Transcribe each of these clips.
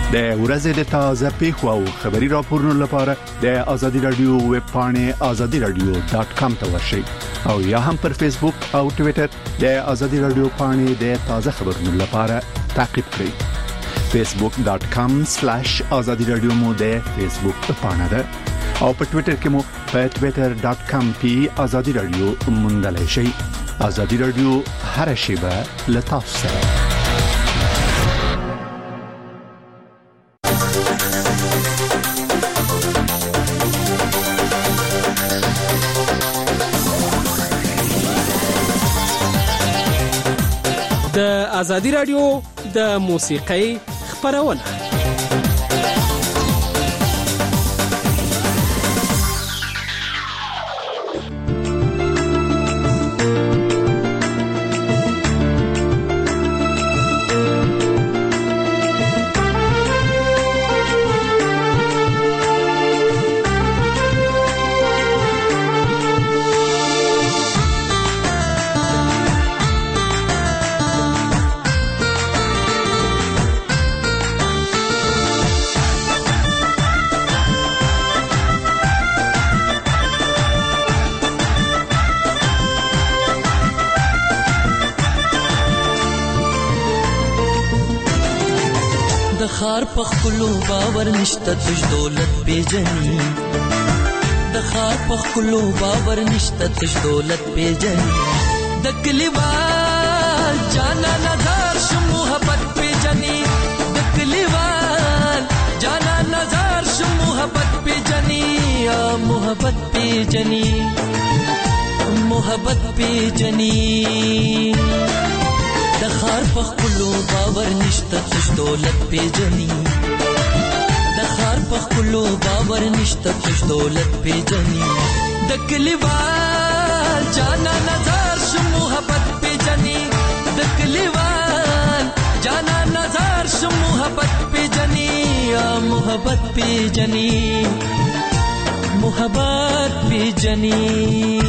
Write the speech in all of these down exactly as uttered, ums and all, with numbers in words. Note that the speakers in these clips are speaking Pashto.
د ورځې د تازه پیښو او خبري راپورونو لپاره د آزادي رادیو ویب پاڼه آزادي رادیو ډاٹ کام ته ورشئ او یا هم پر فیسبوک او ټوئیټر د آزادي رادیو پاڼه د تازه خبرونو لپاره تعقیب کړئ. فیسبوک ډاٹ کام سلیش آزادي رادیو مو د فیسبوک پاڼه ده او په ټوئیټر کې مو په ټوئیټر ډاٹ کام پی آزادي رادیو موندلای شئ. آزادي رادیو هر شیبه لتاسو سره. د آزادي رادیو د موسیقۍ خبرونه خار پخلو باور نشته تج دولت پیجنی د خار پخلو باور نشته تج دولت پیجنی د کلیوال جانا نظر شو محبت پیجنی د کلیوال جانا نظر شو محبت پیجنی محبت پیجنی محبت پیجنی د خار پخلو باور نشته تج دولت پیجنی د خار پخلو باور نشته تج دولت پیجنی د کلیوال جانا نظر شو محبت پیجنی د کلیوال جانا نظر شو محبت پیجنی محبت پیجنی محبت پیجنی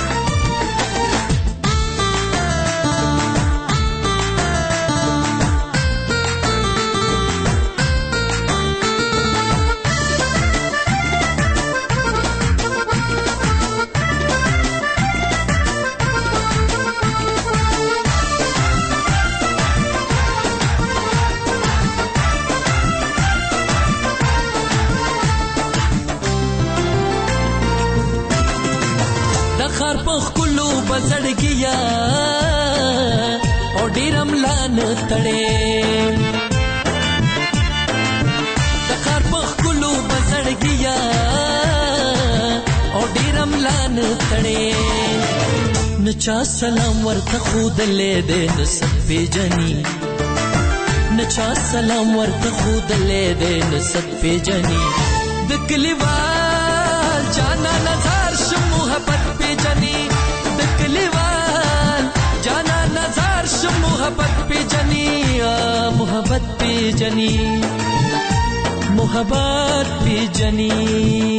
زړګیا او ډیرم لان تړې د خار پخ کلو بزړګیا او ډیرم لان تړې نچا سلام ورته خود له دې نسب پیجنی نچا سلام ورته خود له دې نسب پیجنی د کلیوال جانا نظر شو محبت پیجنی کلیوال جانا نظر شو محبت پیجنی محبت پیجنی محبت پیجنی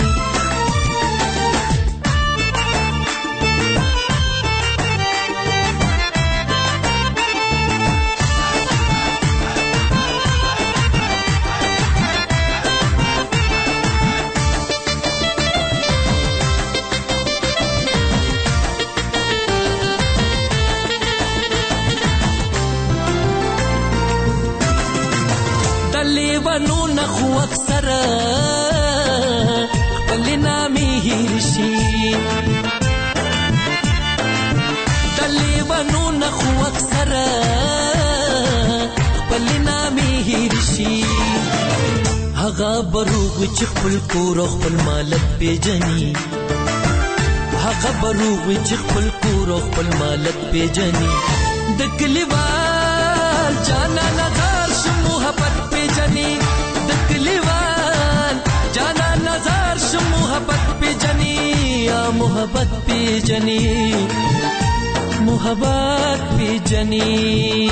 لیوانو نخو اکثر خپل نامي هیرشي د لیوانو نخو اکثر خپل نامي هیرشي هغه بروغ چې خپل کور خپل مالک پیجنی هغه بروغ چې خپل کور خپل مالک پیجنی د کلیوال جانا نظر شو محبت پیجنی د کلیوال جانا نظر شو محبت پیجنی محبت پیجنی محبت پیجنی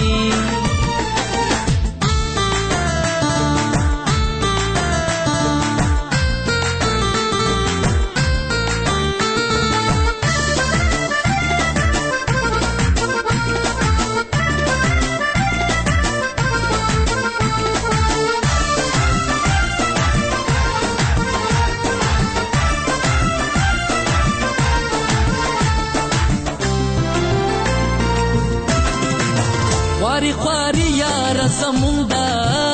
خواري یار زمونږه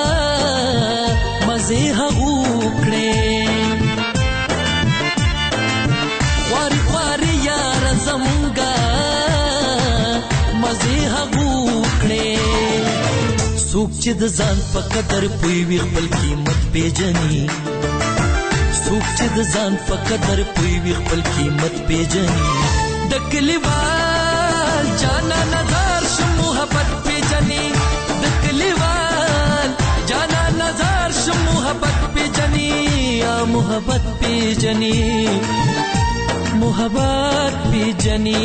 مزه هغو کړې خواري خواري یار زمونږه مزه هغو کړې څوک چې د ځان په قدر پوي وي خپل قیمت پیژني څوک چې د ځان په قدر پوي وي خپل قیمت پیژني د کلیوال جانا نظر شو محبت پیژني د کلیوال جانا نظر شو محبت پیژني یا محبت پیژني محبت پیژني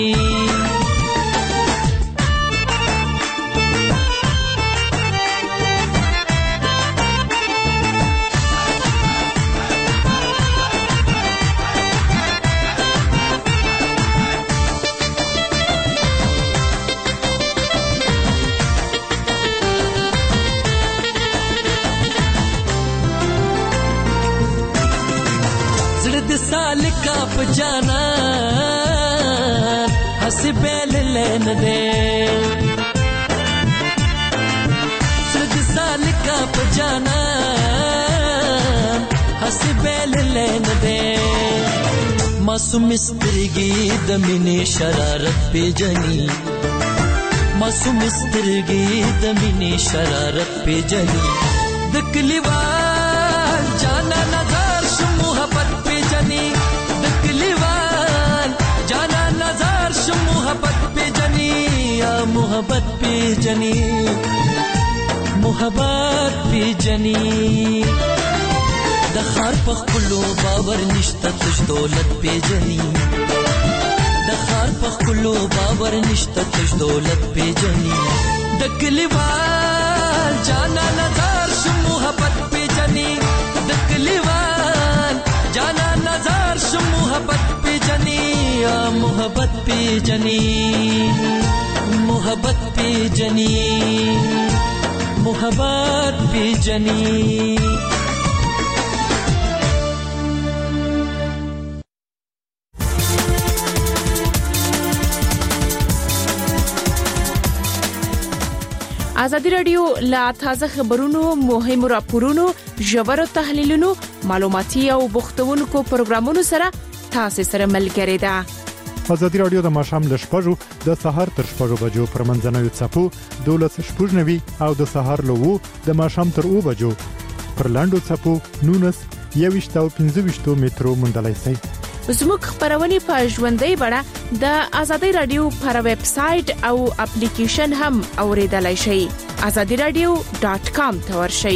سالکا پجانا ہسی بیل لین دے سرد سالکا پجانا ہسی بیل لین دے معصوم سترگی دمینی شرارت پی جنی معصوم سترگی دمینی شرارت پی جنی دکلیوال جانا نظر شو محبت دکلیوال جانا نظر شو محبت پی جنی یا محبت پی جنی محبت پی جنی د خار په خپلو باور نشته تش دولت پی جنی د خار په خپلو باور نشته تش دولت پی جنی دکلیوال جانا نظر شو محبت پی جنی دکلیوال جانا نظر شو محبت پی جنی یا محبت پی جنی محبت پی جنی محبت پی جنی ازادي رادیو لا تازه خبرونو مهم راپورونو ژور تحلیلونو معلوماتي او بوختونکو پروګرامونو سره تاسو سره ملګری ده ازادي رادیو د ماښام ل شپږو د سهار تر شپږو بجو پر منځنوي څپو دولس شپږنوي او د سهار له وو د ماښام تر اوو بجو پر لاندو څپو نونس یويشت او پنځه ویشت مترو مندلای سي زموږ خبرونه په ژوندۍ بڼه د ازادي رادیو پر ویب سټ او اپلیکیشن هم اوریدلای شئ azadi radio dot com ته ورشئ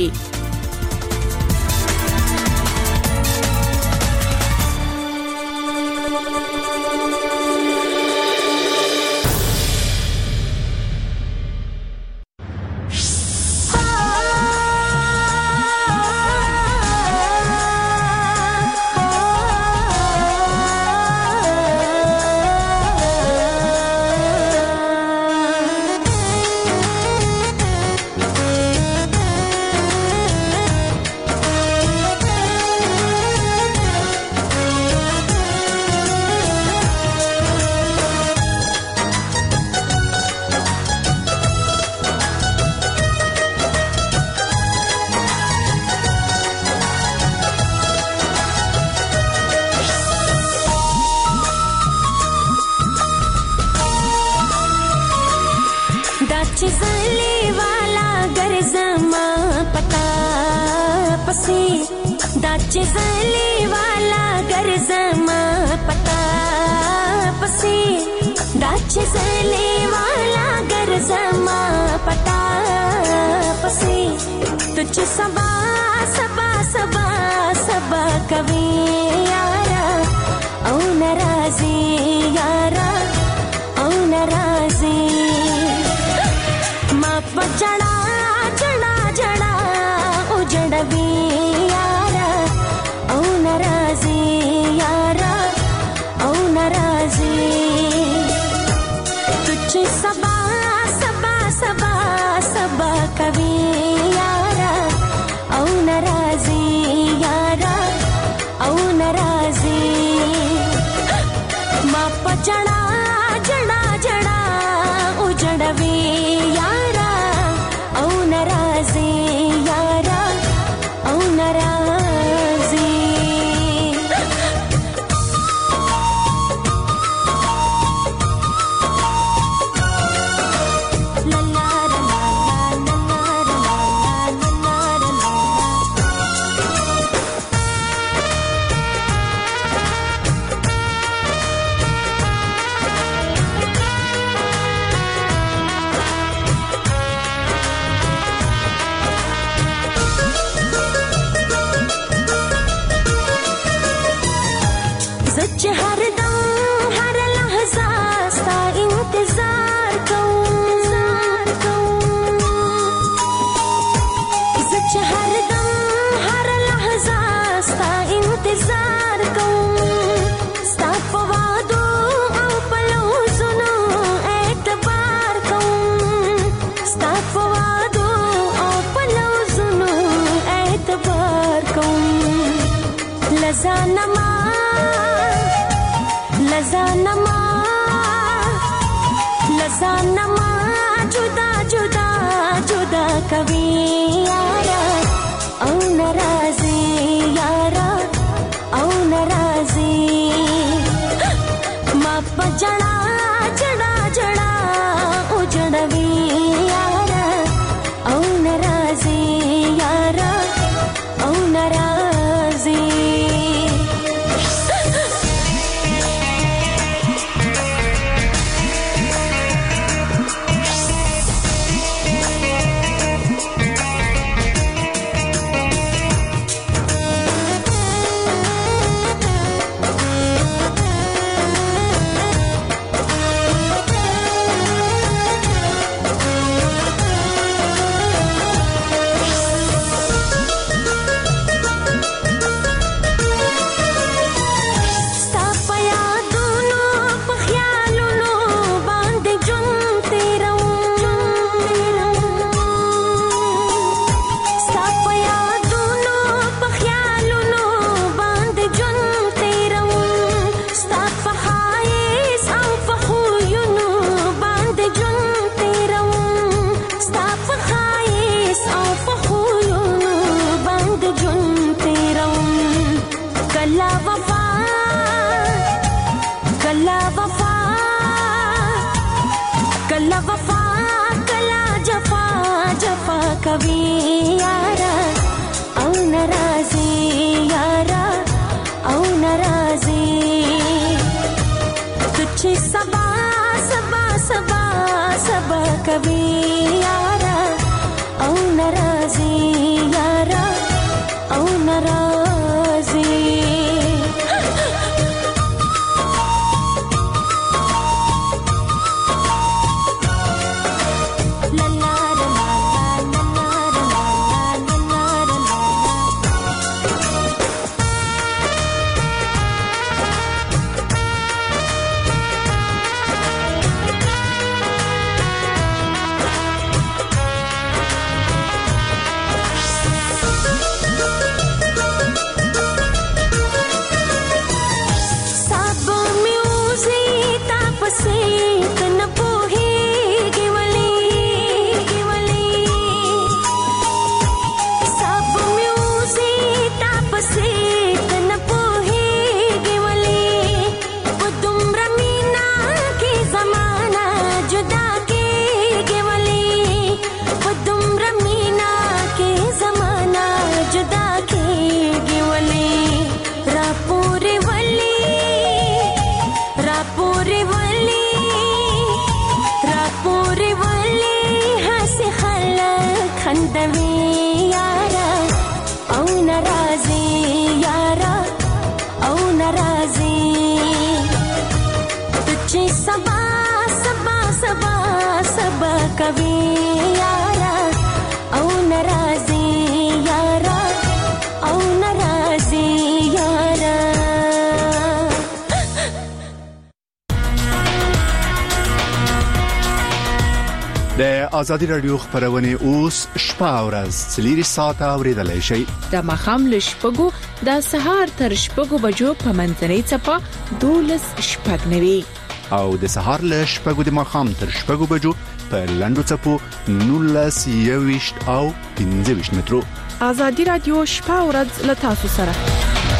चली वाला गरजमा पता पसी दाच चली वाला गरजमा पता पसी तुझ सबा सबा सबा सबा कभी यारा औ नाराजी यारा औ नाराजी मा पचड़ा चढ़ा चढ़ा उजड़वी सबा सबा सबा सबा कभी यारा औ नाराजी यारा औ नाराजी मा पचड़ा जड़ा जड़ा उजड़वी यारा انتظار کوم ستا په وعدو او په لوزونو اعتبار کوم ستا په وعدو او په لوزونو اعتبار کوم لزانما لزانما لزانما جدا جدا جدا کوي یارا او ناراضي یارا او ناراضي ما پجړا جړا جړا او جړوي یارا او ناراضي یارا او ناراضي د ازادي رادیو خبرونه اوس شپه او ورځ څلوري ساعته اوریدلای شئ د مخام لشپګو د سهار تر شپګو بجو په منځنۍ چپه دولس شپږ نوي او د سهار لشپګو د مخام تر شپګو بجو په لندو چپو نولس یويشت او پنځه ویشت مترو. ازادي رادیو شپه او ورځ له تاسو سره.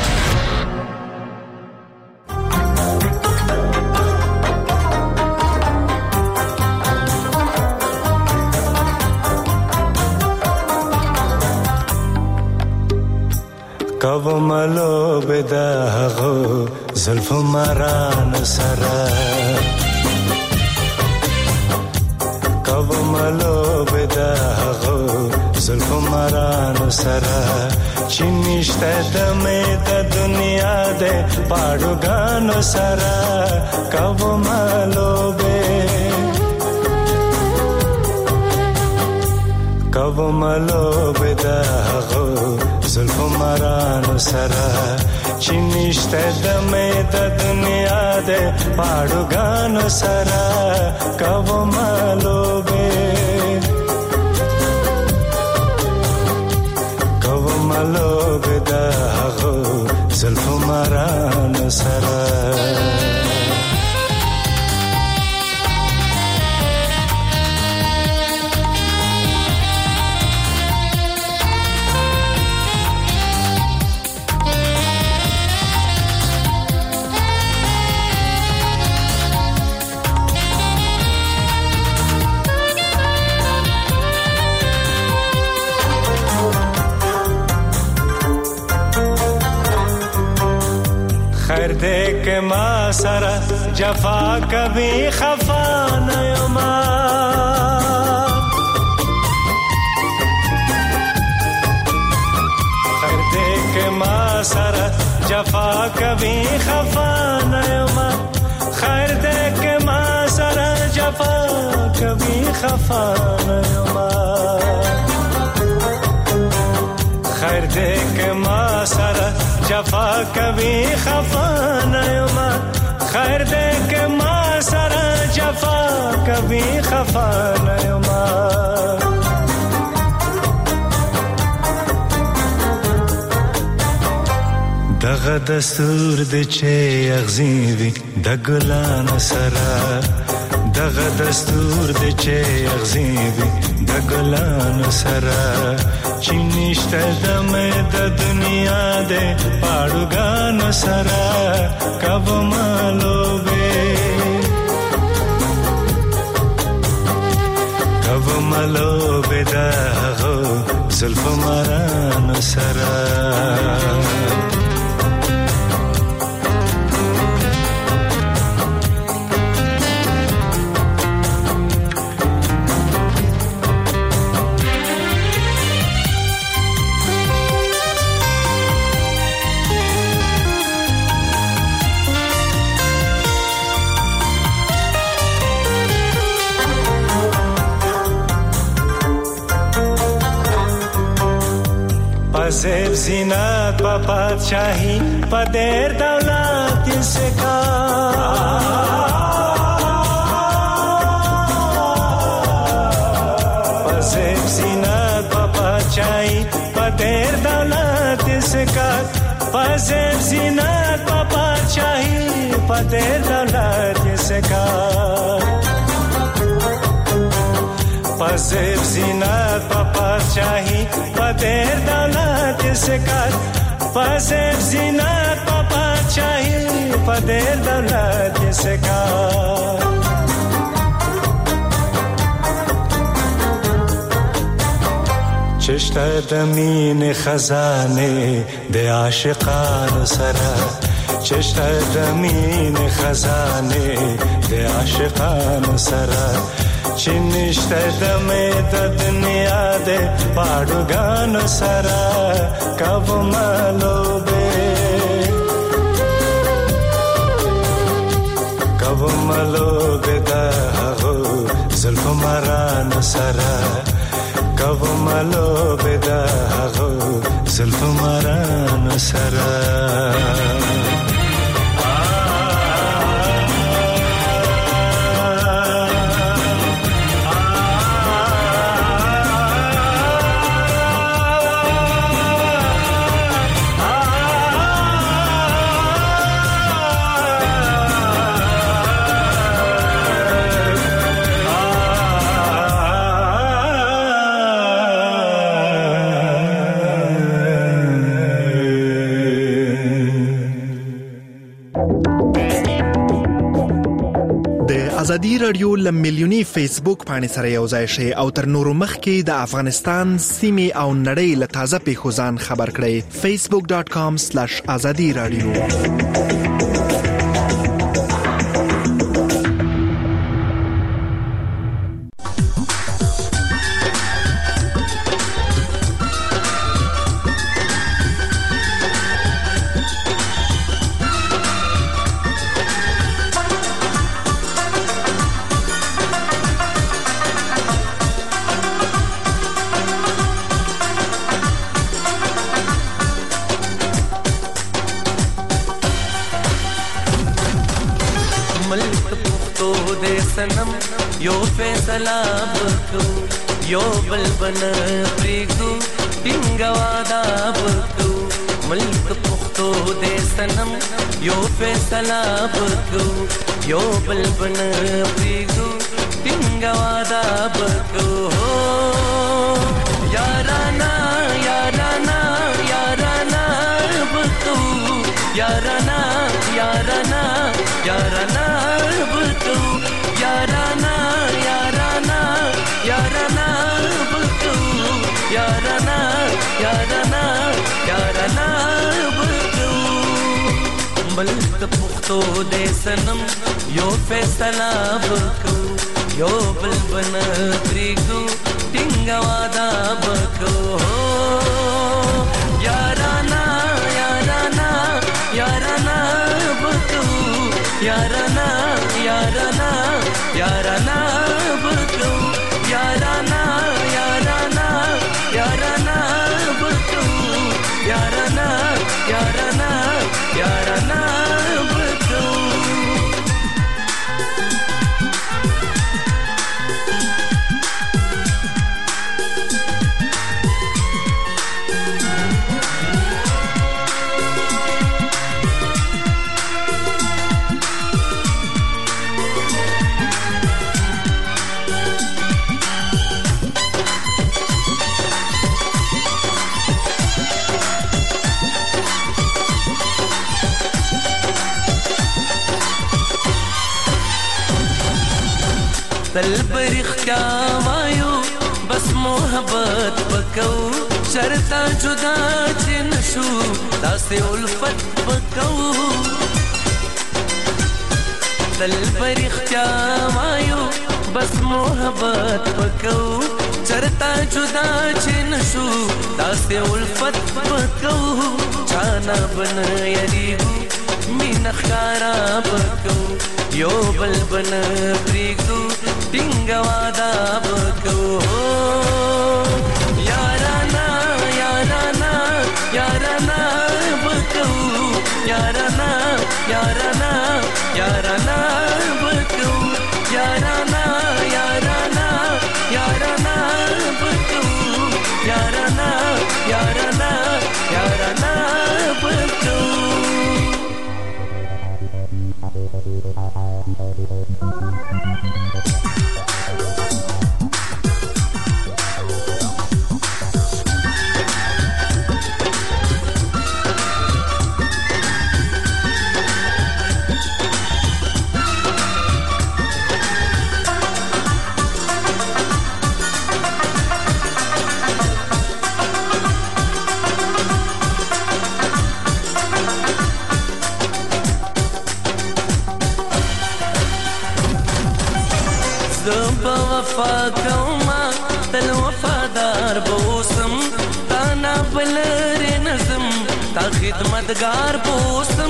کاو ملو بداغو زلف ماران سرا کاو ملو بداغو زلف ماران سرا چنشته دمه د دنیا د پاړوګانو سرا کاو ملو به کوملو بداغو زلفو مرانو سرا چنشته دمه د دنیا ده پاړوګانو سرا کوملو به کوملو بداغو زلفو مرانو سرا देख मा सरा जफा कभी खफा न युमा खैर देख मा सरा जफा कभी खफा न युमा खैर देख मा सरा जफा कभी खफा न युमा खैर देख मा सरा जफा कभी खफा न युमा खैर देख मा सरा जफा कभी खफा न युमा दغه دستور د چه اغزیوی د ګلان سرا دغه دستور د چه اغزیوی د ګلان سرا چنشته دمه د دنیا ده پاړوګانو سرا کوملو به کوملو به دغه زلفو مرانو سرا پزیب زینت و پادشاهی پدر دولت سکا پزیب زینت و پادشاهی پدر دولت سکا پزیب زینت و پادشاهی پدر دولت سکا پزیب زینت و پادشاهی پدر دولت سکات پزیب زینت و پادشاهی پدر دولت سکات چشته دمین خزانه د عاشقانو سره چشته دمین خزانه د عاشقانو سره چنشته دمه د دنیا ده پاړوګانو سرا کوملو به کوملو به دغه زلفو مرانو سرا کوملو به دغه زلفو مرانو سرا ازادي رادیو لمیلیونی فیسبوک باندې سره یو ځای شي او تر نورو مخکې د افغانستان سیمې او نړۍ له تازه پیښو ځان خبر کړئ facebook dot com slash azadi radio سنم یو فیصله وکړو یو بل بن پریږدو ټینګ وعده وکړو ملک پښتو دې سنم یو فیصله وکړو یو بل بن پریږدو ټینګ وعده وکړو یارانا یارانا یارانا وکړو یارانا یارانا یارانا وکړو یارانا یارانا یارانا وکړو یارانا یارانا یارانا وکړو ملک پښتو دې سنم یو فیصله وکړو یو بل بن پریږدو ټینګ وعده وکړو یارانا یارانا یارانا وکړو یارانا یارانا یارانا وکړو یارانا یارانا یارانا وکړو یارانا یارانا یارانا وکړو تل برختیا وایو بس محبت وکو شرطا جدا چې نشو داسې الفت وکو تل برختیا وایو بس محبت وکو شرطا جدا چې نشو داسې الفت وکو چانا بن یریګو مین خارا وکو یو بل بن پریږدو ټینګ وعده وکړو یارانا یارانا یارانا وکړو یارانا یارانا یارانا وکړو یارانا یارانا یارانا وکړو یارانا یارانا یارانا وکړو وفا کوما تل وفادار بوسم تانا بلر نظم تا خدمتگار بوسم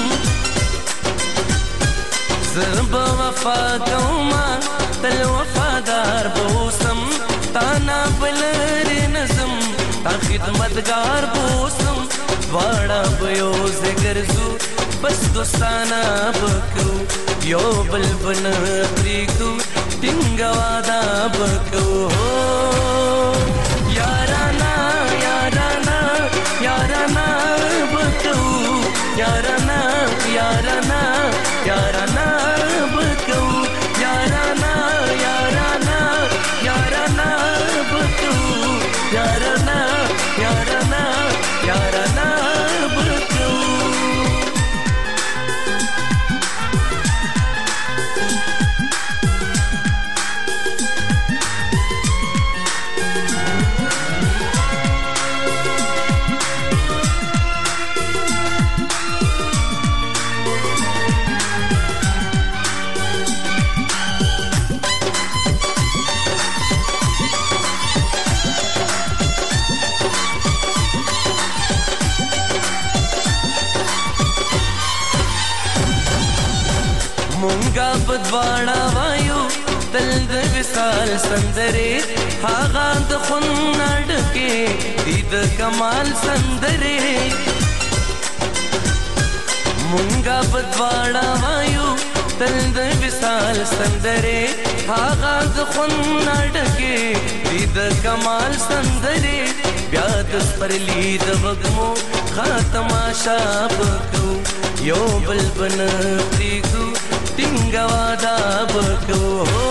زب وفا کوما تل وفادار بوسم تانا بلر نظم تا خدمتگار بوسم واڑا بیو زگرزو بس دوستانا بکو یو بل بن پریږدو ټینګ وعده وکړو یارانا یارانا یارانا وکړو یارانا یارانا یارانا وکړو یارانا یارانا یارانا وکړو یارانا یارانا یارانا وکړو مونږه بدواړه وایو تل د وصال سندره هاغه د خنډ کې د کمال سندره مونږه بدواړه وایو تل د وصال سندره هاغه د خون ناډکه دې د کمال سندره بیا د سپرلی د وګمو خاتمه شاب کو یو بلبن پریګو ټینګه وادا بکو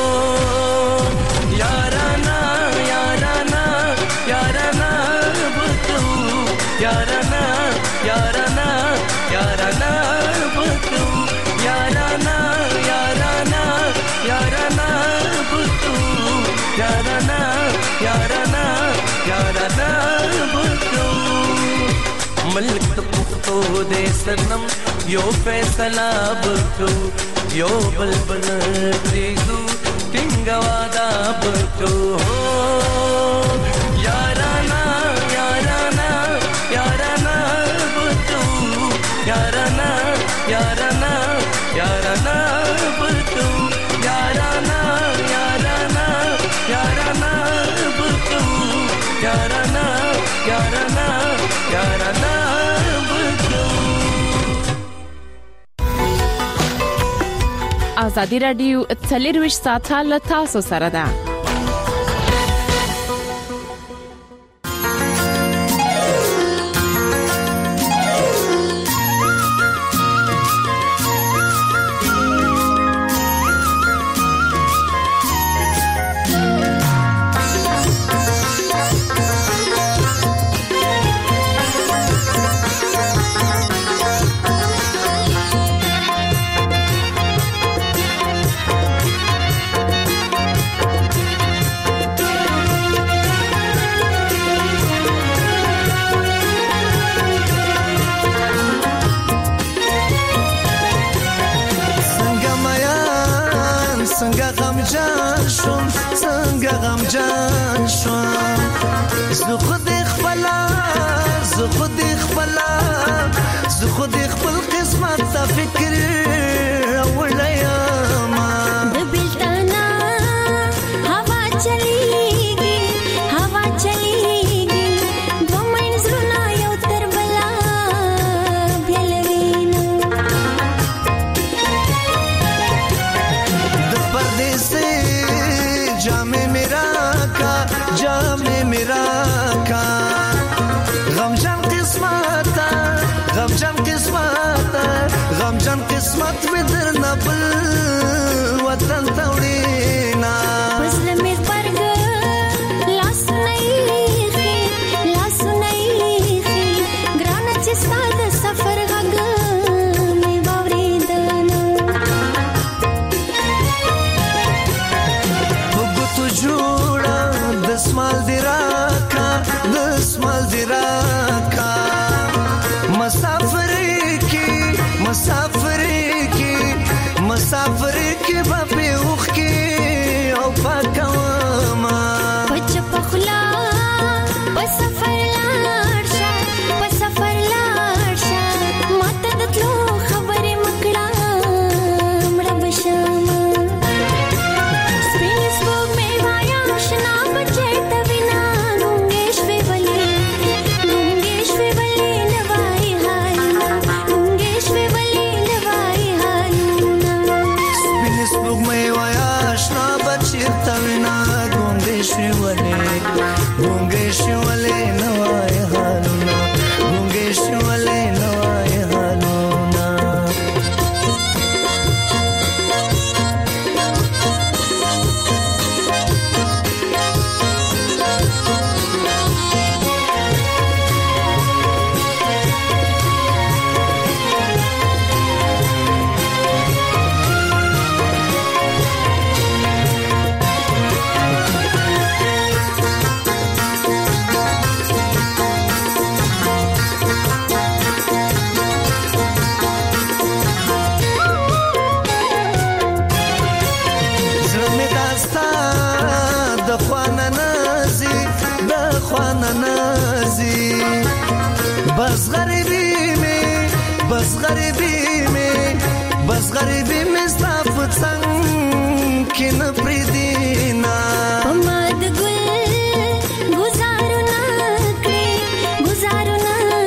یارانا یارانا یارانا بکو یارانا یارانا یارانا بکو یارانا یارانا یارانا بکو یارانا یارانا یارانا بکو ملک پختو دے سنم یو فیصلہ بکو یو بلبل پریگو ټینګه وادا بکو یارانا یارانا یارانا بکو یارانا یارانا یارانا بکو یارانا یارانا یارانا بکو یارانا یارانا یارانا بکو. ازادي رادیو څلرویشت ساعته له تاسو سره ده.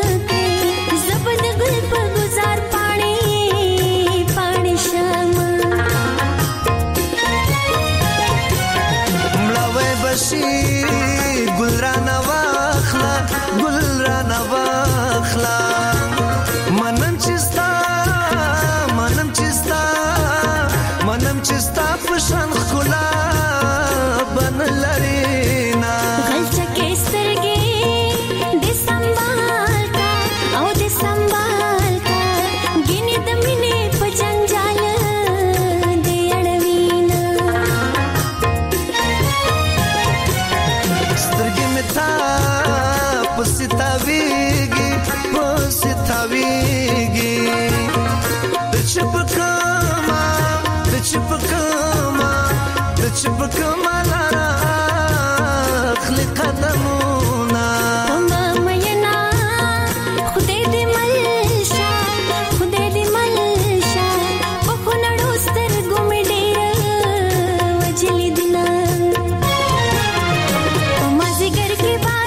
زبد گل پر گزار پانی پانی شام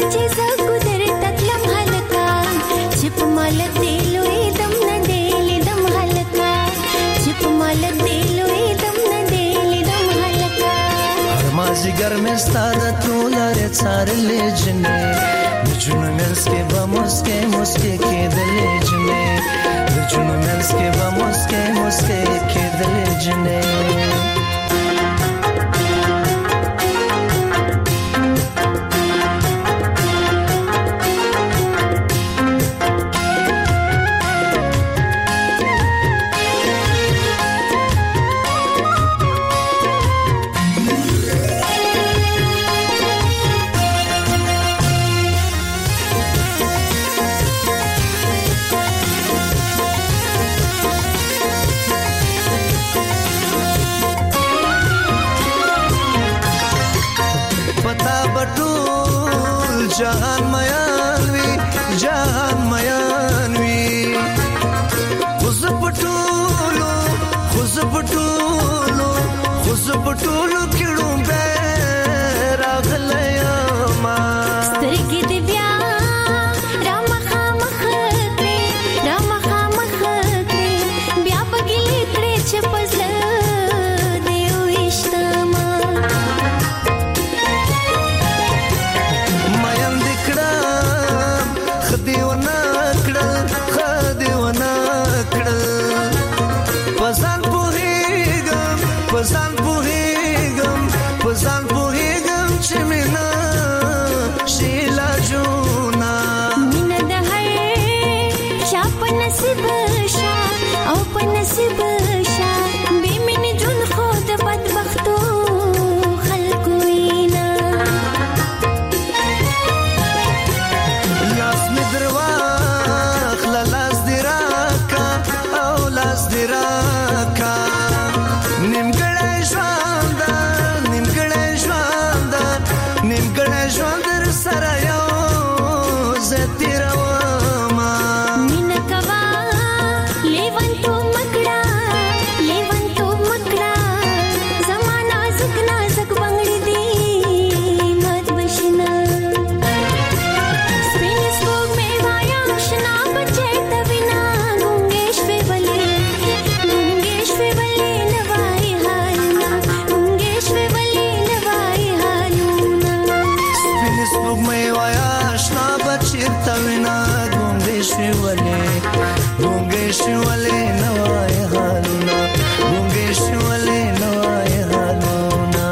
چې زګو در تکلم هلکا چې په مال دې لوی دم نه دی لیدم هلکا چې په مال دې لوی دم نه دی لیدم هلکا هر مازیګر مې ستاره تولاره څارلې جنې د جنو منځ کې به مسکې مسکې کېدلې جنې د جنو منځ کې به مسکې مسکې کېدلې جنې جهان میان وی جهان میان وی خوز پټولو خوز پټولو خوز پټولو کړو به راغلیا ما سترګې دې بیا رام خامخ کړې رام خامخ کړې بیا بګلې کړې چې پزله دې وښتما خدیونا کړل خدیونا کړل پسان پوهیګم پسان پوهیګم پسان پوهیګم چې مینا شیلا جونا مینا د هر چا په نصیب شا او په نصیب شا به مين جون خو د بدبختو خلکو وینا لاس می درواخ لاس دی راکا او لاس دی راکا نیمګړی ژوند نیمګړی ژوند نیمګړی ژوند در سره یو زه تیرومه مینه کوه لیونتوب مکړه لیونتوب مکړه زما نازک نازک بنګړي دي مات بشنه تاوینا ګونګې شولې ګونګې شولې نوای حالونه ګونګې شولې نوای حالونه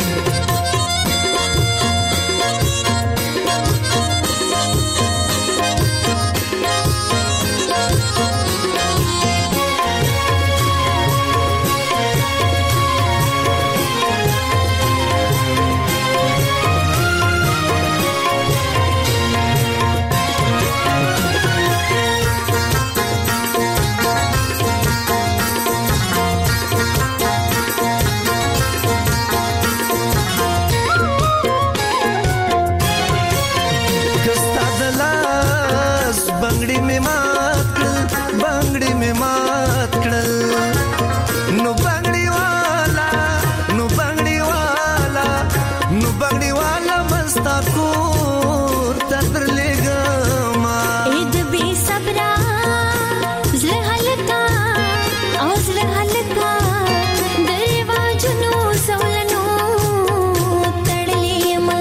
بنگړی می مات کړل بنگړی می مات کړل نو بنگړی والا نو بنگړی والا نو بنگړی والا مستا کور تر لګما اې د بي صبره زله هلکا او زله هلکا دروا جنو سولنو تړلې ما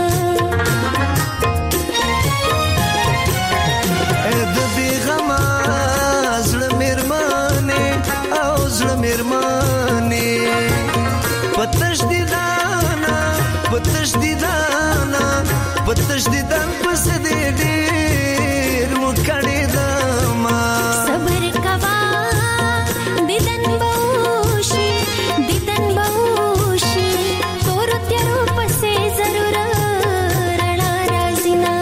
پتش دیدانا پتش دیدانا پتش دیدان پس دې ډېر وکړې دما صبر کوا دیدن بوشي دیدن بوشي تور تیارو پسې ضرور رڼا راځي نا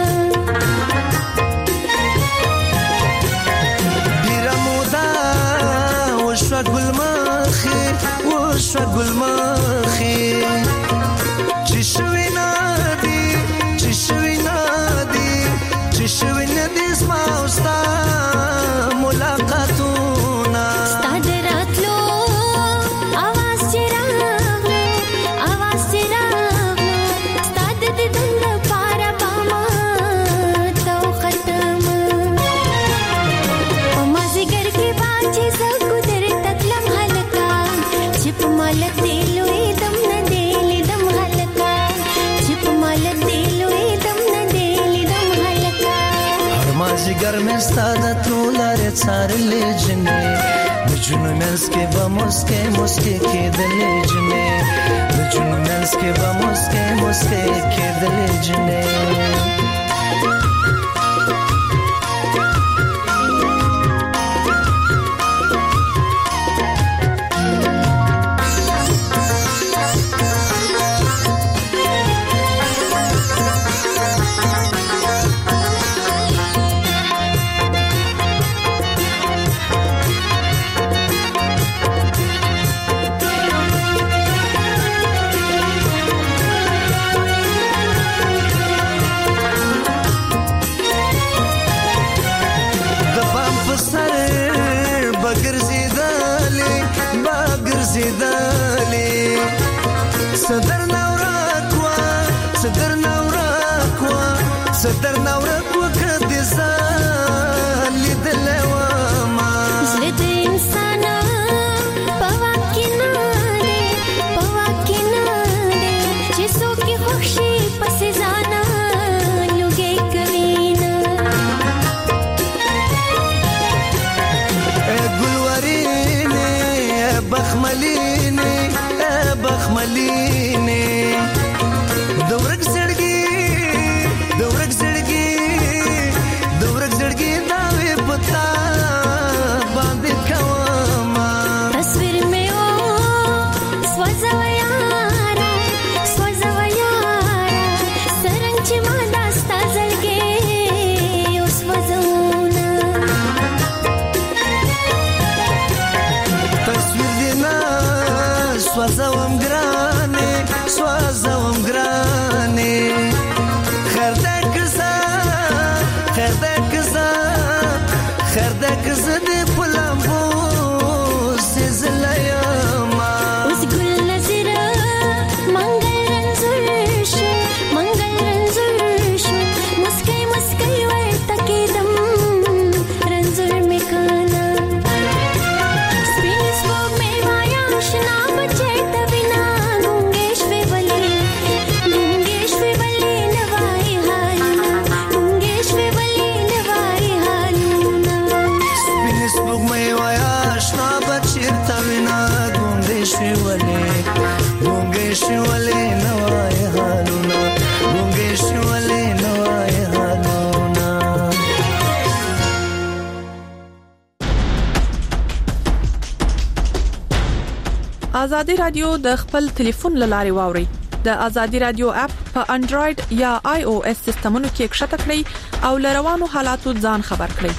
ډېر مودا وشو ګل مخې وشو ګل مخې چې شوي نادي چې شوي نادي چې شوي نادي زما जिगर में सादा तोलारे सारे ले जने जुन मेंस के बा मुस्के मुस्के के दले जने जुन मेंस के बा मुस्के मुस्के के दले जने صدر نورك وكد زال لدلوما زلد إنسانا بواكيناري بواكيناري جسو کی خوشی پس زانا لوگے کرینا گلوريني بخمليني بخمليني دورك زړګي دورك زړګي دورك زړګي دا وي پتا باندې کوما تصویر مې و سوځو یارا سوځو یارا سرنګ چې ما داستا زړګي اوس وځونا تصویر دې نه سوځوم ګرانې سوځوم ګرانې خردك زدي بلامبو سيزلا ياما وسقول نزرا منغل رنزرشو منغل رنزرشو مسكي مسكي ورتكيدم رنزر مكانا سبينس فوق ميوايا شنا بچيت بنا گونگيش في بلي گونگيش في بلي نواي حالنا گونگيش في بلي نواي حالنا سپوږ مې وایا شنا بچیر تا وینا ګونګې شي ولې ګونګې شي ولې نوای حالونه ګونګې شي ولې نوای حالونه ازادي رادیو د خپل ټلیفون لاري واوري د ازادي رادیو اپ په انډراید یا آی او اس سیستمونو کې کښته کړئ او لروانو حالاتو ځان خبر کړئ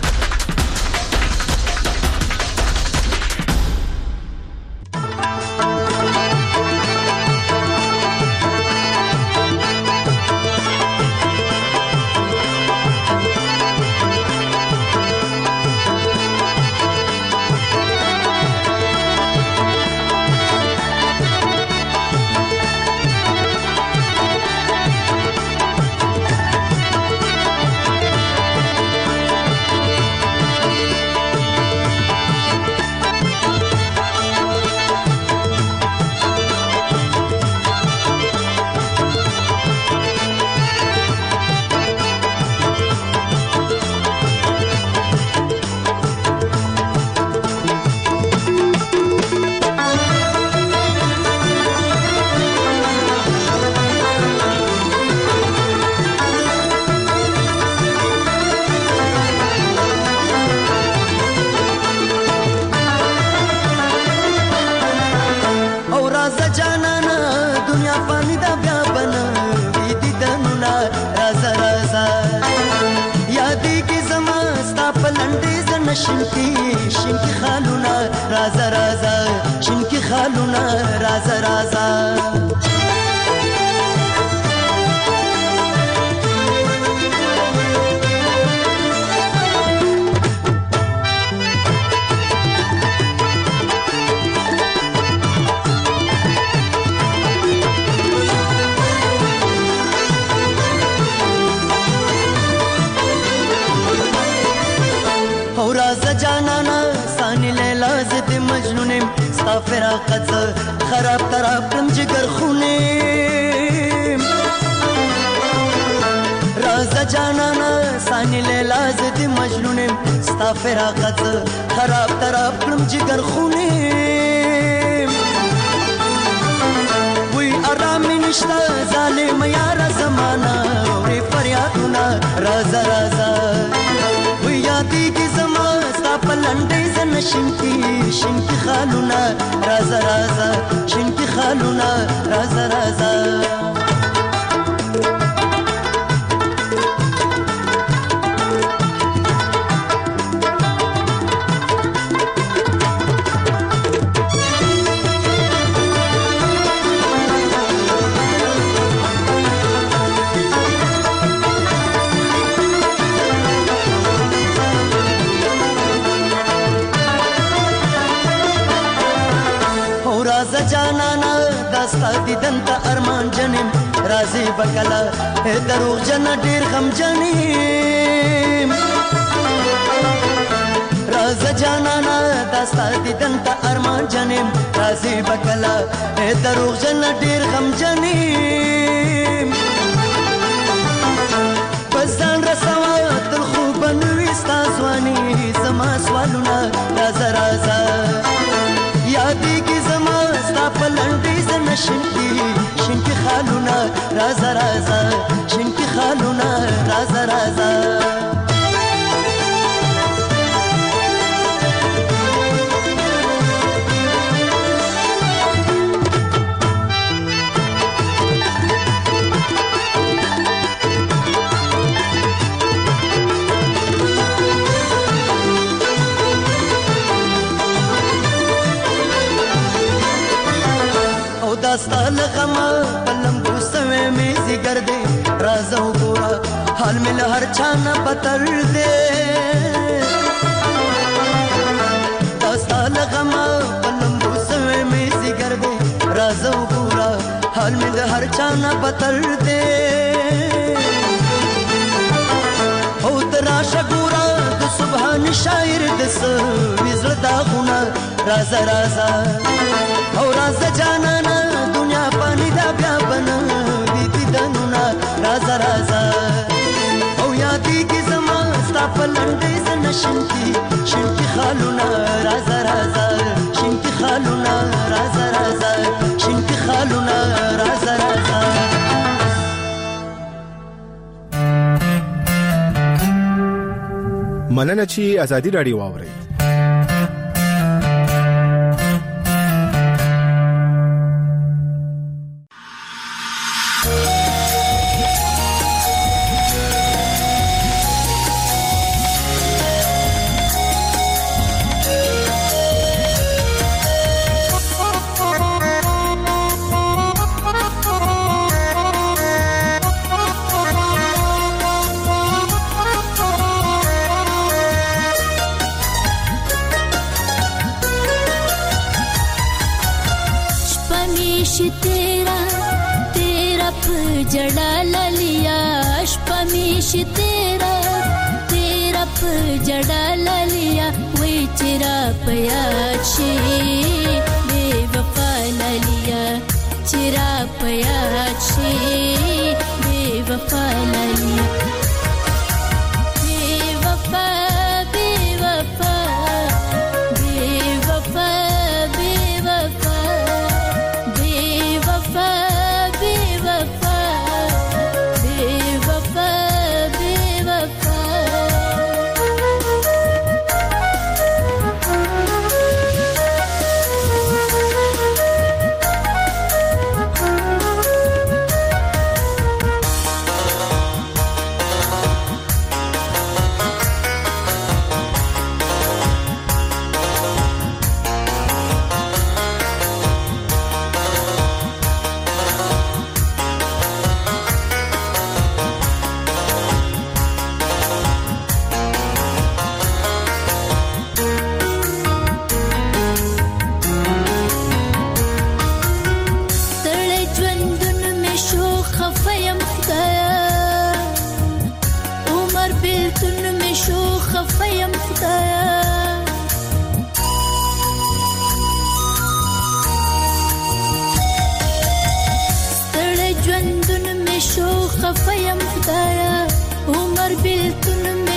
شنکی شنکی خالونا رازا رازا شنکی خالونا رازا رازا فراقت خراب تراب کم جگر خونه راز راز جانانا سانی لیلا زد مجنونم ستا فراقت خراب تراب کلم جگر خونم وی آرامی نشتا ظالم یارا زمانا وی فریادونا رازا رازا وی یادی کی زمان ستا پلنڈی زن شنکی شنکی خالونا رازا رازا شنکی خالونا رازا رازا جانانا داستا دیدن تا ارمان جنم رازی بکلا دروغ جن ډیر غم جنم راز جانانا داستا دیدن تا ارمان جنم رازی بکلا دروغ جن ډیر غم جنم پسان رسوا تل خوب نوستا ځواني زما سوالونه رازا رازا یادی کی زما ستا پلنډی زن شنکی شنکی خالونا رازا رازا شنکی خالونا رازا رازا داستا لغما پلم گوسوے میں زگر دے رازو گورا حال میں لہر چھانا بتر دے داستا لغما پلم گوسوے میں زگر دے رازو گورا حال میں لہر چھانا بتر دے او تراشا گورا دو سبحان شاعر دس وزر داغونا رازا رازا او رازا جانانا دنیا پانی دا بیا بنا دیتی دنونا رازا رازا او یادی کی زمان ستا پلنڈی زن شنکی شنکی خالونا رازا رازا شنکی خالونا رازا رازا شنکی خالونا رازا رازا مننه چې ازادي راډیو واورئ.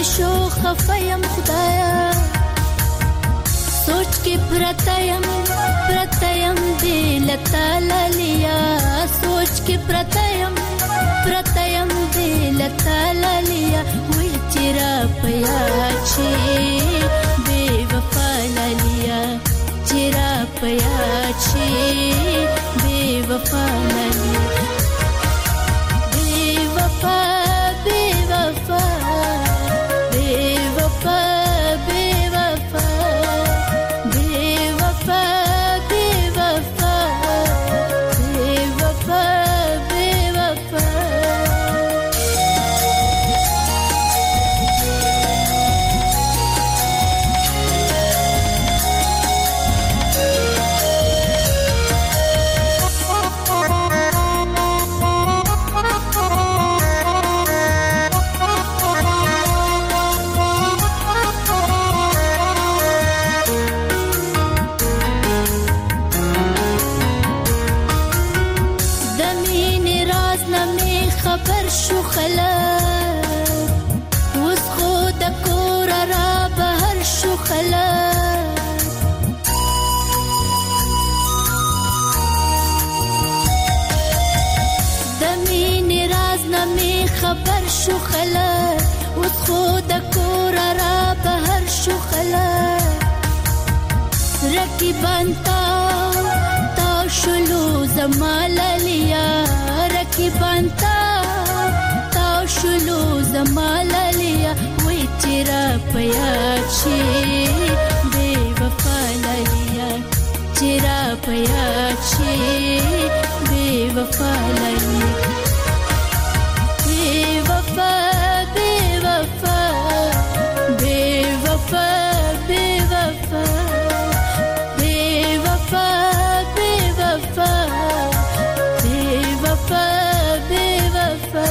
شو خفایم خدایا سوچ کې پرتایم پرتایم دل تعالی لیا سوچ کې پرتایم پرتایم دل تعالی لیا وی چیرې پیا چی بے وفا لیا چیرې پیا چی بے وفا لیا بے وفا بے وفا بے وفا بے وفا بے وفا بے وفا بے وفا بے وفا خبر شو خلک اوس خو د کور را بهر شو خلک د مینې راز نه مې خبر شو خلک اوس خو د کور را بهر شو خلک رقیبان تا تا شلو زمال لیا رقیبان تا شلو زمال لیا وی چیرې پیا چی بے وفا لیا چیرې پیا چی بے وفا لیا بے وفا بے وفا بے وفا بے وفا بے وفا بے وفا بے وفا بے وفا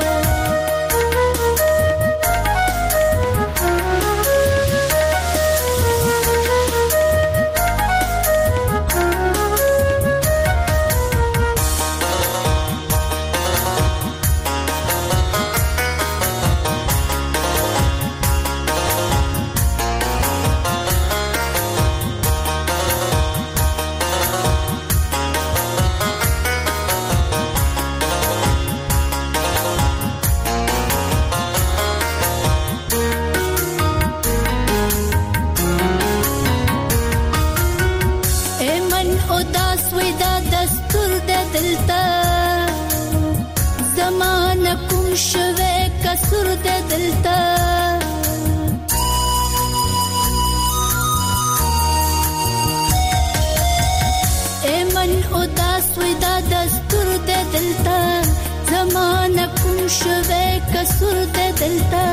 شوه کسر د دلتا ایمن اداس وې دا دستور د دلتا زمانہ کوم شوه کسر د دلتا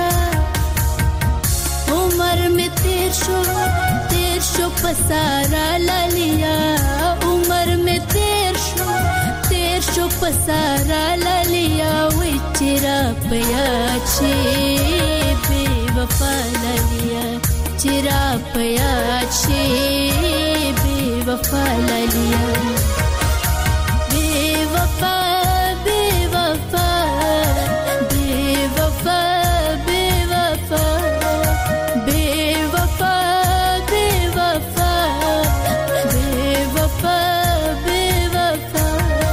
عمر می تیر شو تیر شو پسارا لالیا عمر می تیر شو تیر شو پسارا لالیا وی چیرې پیا چی بے وفا لالیا چیرې پیا چی بے وفا لالیا بے وفا بے وفا بے وفا بے وفا بے وفا بے وفا بے وفا بے وفا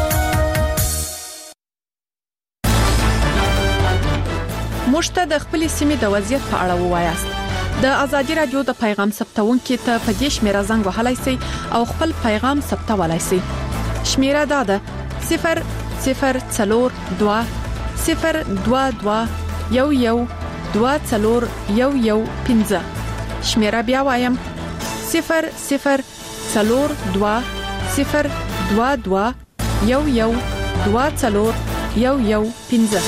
موږ ته د خپل سیمې د وضعیت په اړه ووایاست د ازادي رادیو د پیغام ثبتونکو ته په دې شمیره زنګ وهلای شئ او خپل پیغام ثبتولای شئ شمیره دا ده صفر صفر څلور دوه صفر دوه دوه یو یو دوه څلور یو یو پنځه شمیره بیا وایم صفر صفر څلور دوه صفر دوه دوه یو یو دوه څلور یو یو پنځه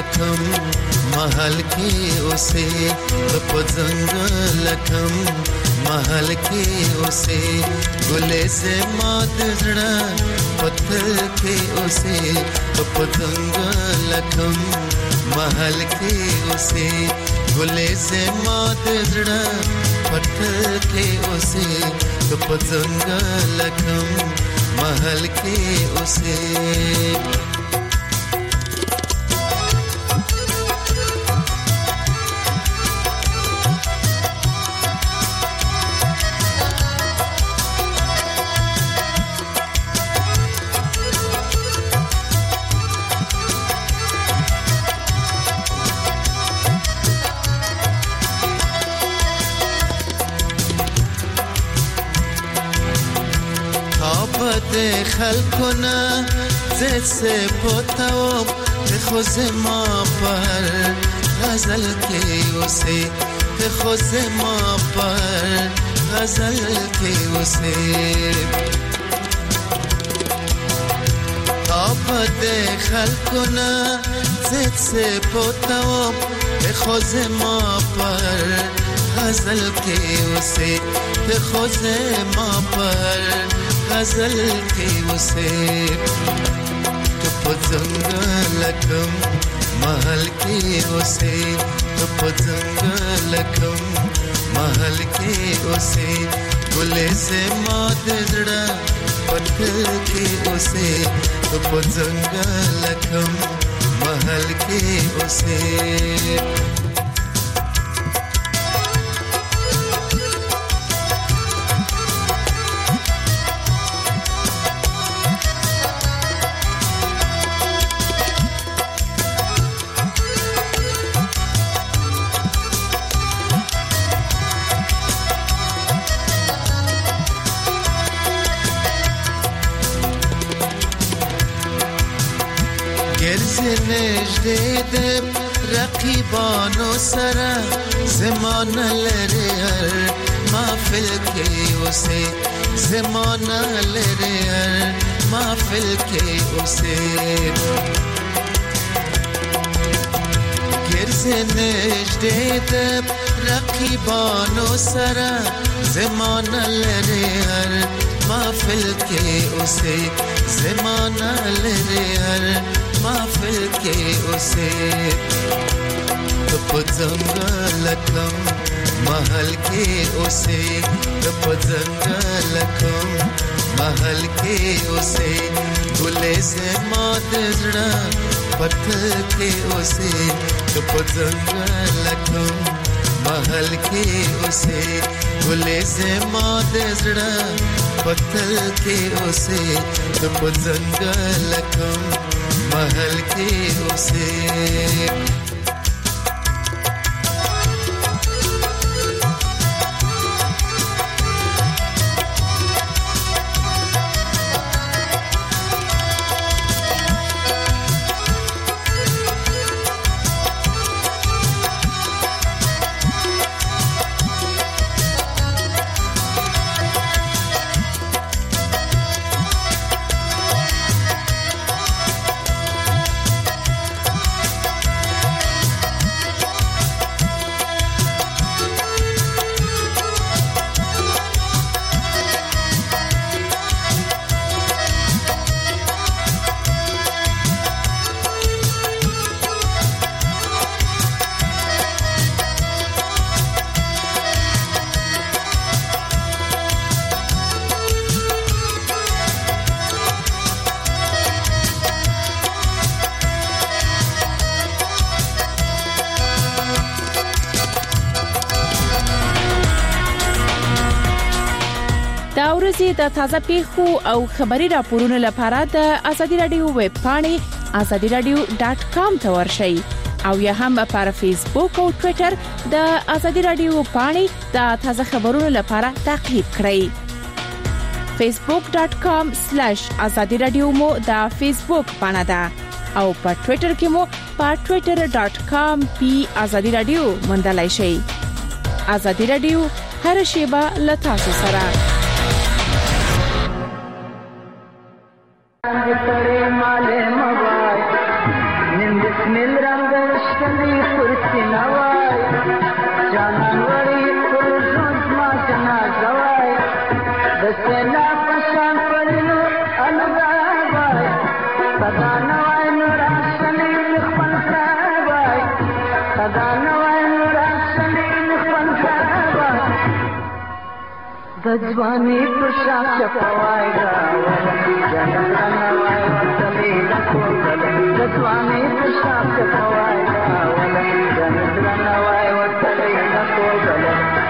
کم محل کې اوسه په ځنګل کم محل کې اوسه ګلې زما د زړه پتل کې اوسه په ځنګل کم محل کې اوسه ګلې زما د زړه پتل کې اوسه په ځنګل کم محل کې اوسه خلقنا زد سے پوتاوم خو زما پر غزل کې اوسه خو زما پر غزل کې اوسه آباد خلقنا زد سے پوتاوم خو زما پر غزل کې اوسه خو زما پر غزل کې وسه په ځنګل کم محل کې وسه په ځنګل کم محل کې وسه ګلې زما د زړه پټل کې وسه په ځنګل کم محل کې وسه نجده رقیبانو سره زمانه لري هر محفل کې اوسه زمانه لري هر محفل کې اوسه ګرځ نجده رقیبانو سره زمانه لري هر محفل کې اوسه زمانه لري هر محفل کې اوسه په ځنګل کم محل کې اوسه په ځنګل کم محل کې اوسه ګلې زما د زړه پتل کې اوسه په ځنګل کم محل کې اوسه ګلې زما د زړه پتل کې اوسه په ځنګل کم محل کې اوسه دا ورځې د تازه پیښو او خبري راپورونو لپاره د ازادي رادیو ویب پاڼې ازادي رادیو ډاټ کام ته ورشئ او یا هم پر فیسبوک او ټوئیټر د ازادي رادیو پاڼې د تازه خبرونو لپاره تعقیب کړئ فیسبوک ډاټ کام سلیش ازادي رادیو مو د فیسبوک پاڼه ده او په ټوئیټر کې مو په ټوئیټر ډاټ کام پی ازادي رادیو موندلای شئ ازادي رادیو هر شیبه له تاسو سره माले मवाय निंद मिल रंग ځواني پر شا چپوای راول جنت نوای وتلی لکوتل ځواني پر شا چپوای راول جنت نوای وتلی لکوتل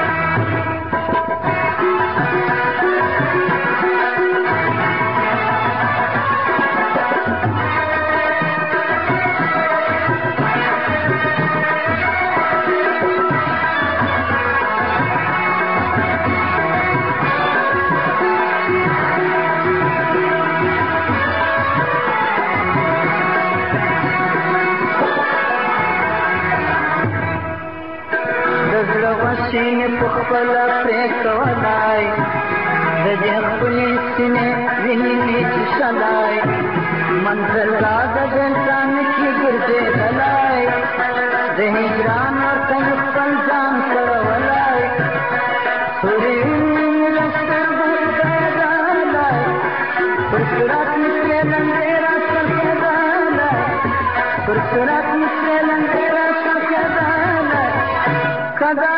سینې په خپل پرې کولای د دې خپلې سینې وینې مې چشلای منزل را د انسان کې ګرځېدلای د هجران ورته خپل ځان کړولای سوري مې سترګو ګرځولای پر صراط مې لنډې را څرګندولای پر صراط مې لنډې را څرګندولای کدا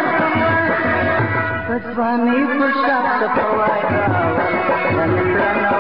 ځواني پر شا چپوای راول